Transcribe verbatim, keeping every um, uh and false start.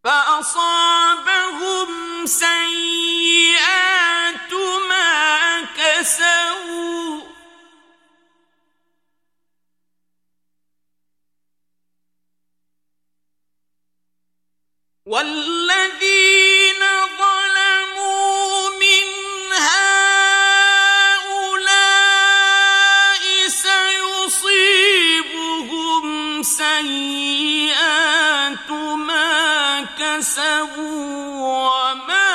فأصابهم سيئات ما كسبوا والذين ظلموا من هؤلاء سيصيبهم سيئات ما كسبوا وما